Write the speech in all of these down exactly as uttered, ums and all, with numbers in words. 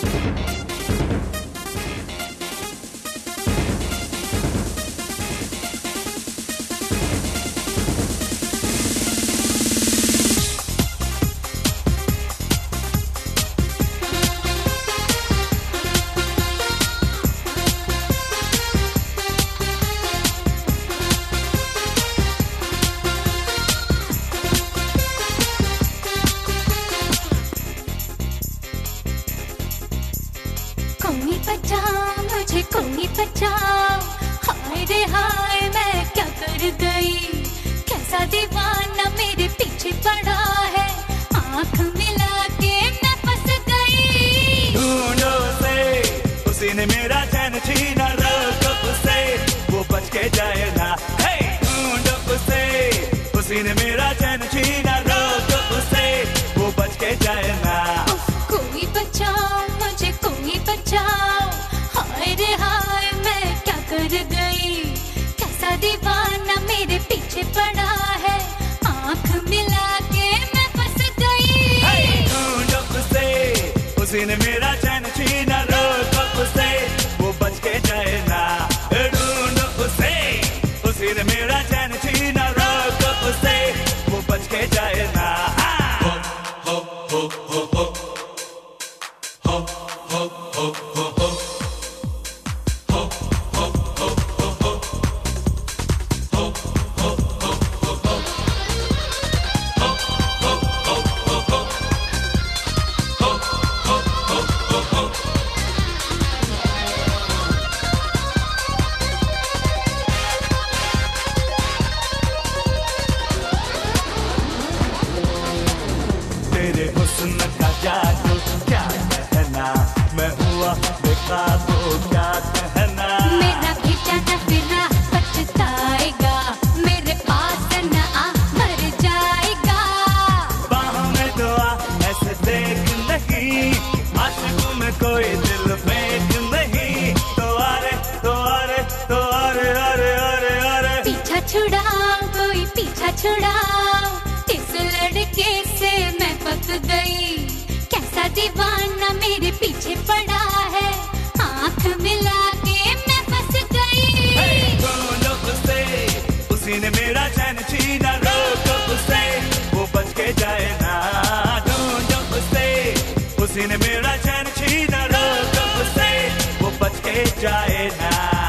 कोई बचाओ मुझे, कोई बचाओ, हाय रे हाय मैं क्या कर गई, कैसा दीवाना मेरे पीछे पड़ा है, आँख मिला के मैं फंस गई। ढूंढो उसे, उसी ने मेरा चैन छीना, रोको उसे, वो बच के जाए ना। हे ढूंढो उसे, उसी ने मेरा चैन छीना, रोको उसे, वो बच के जाए ना। कोई बचाओ मुझे, कोई बचाओ, हाय रे हाय मैं क्या कर गई, कैसा दीवाना मेरे पीछे पड़ा है, आँख मिला के मैं फंस गई। ढूंढो उसे, उसी ने मेरा चैन छीना, रोको उसे, वो बच के जाए ना। ढूंढो उसे, उसी ने मेरा चैन छीना, रोको उसे, वो बच के जाए ना। हो हो हो हो हो हो हो हो हो तेरे हुस्न का जादू क्या कहना, मैं हुआ बेकाबू क्या कहना। मेरा खींचा न फिरा पछताएगा, मेरे पास न आ मर जाएगा। बाहों में दुआ ऐसे देख नहीं, आशिकों में कोई दिल फेंक नहीं। तो अरे तो अरे तो अरे अरे अरे अरे पीछा छुड़ाओ, कोई पीछा छुड़ाओ, इस लड़के से मैं फंस गई, कैसा दीवाना मेरे पीछे पड़ा है, आँख मिला के मैं फंस गई। ढूंढो उसे, उसी ने मेरा चैन छीना, रोको उसे, वो बच के जाए ना। ढूंढो उसे, उसी ने मेरा चैन छीना, रोको उसे, वो बच के जाए ना।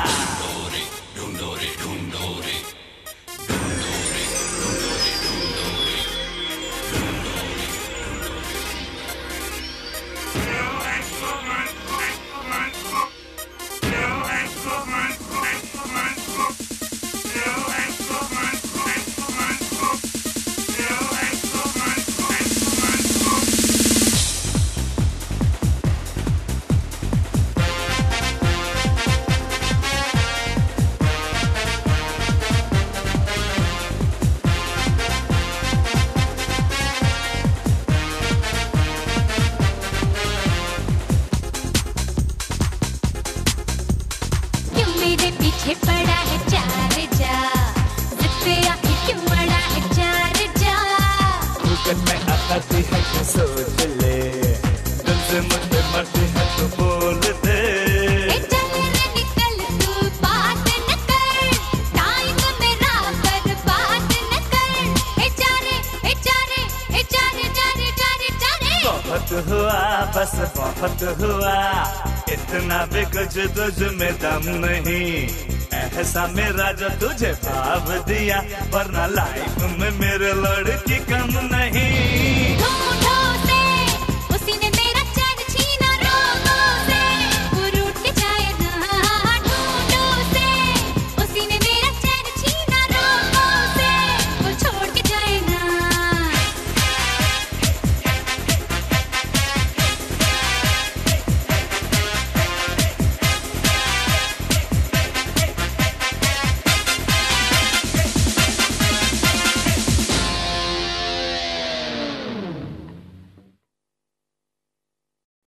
पीछे पड़ा है चार जा, जिससे आखिर क्यों मड़ा है चार जा। भूकत में आती है तो सोच ले, दिल से मुझे मरती है तो बोल दे। ए चल रे निकल तू बात न कर, टाइम मेरा बर्बाद न कर। ए चारे ए चारे ए चारे चारे चारे चारे बहुत हुआ बस बहुत हुआ, इतना भी कुछ तुझ में दम नहीं, ऐसा मेरा जो तुझे भाव दिया, वरना लाइफ में मेरे लड़की कम नहीं।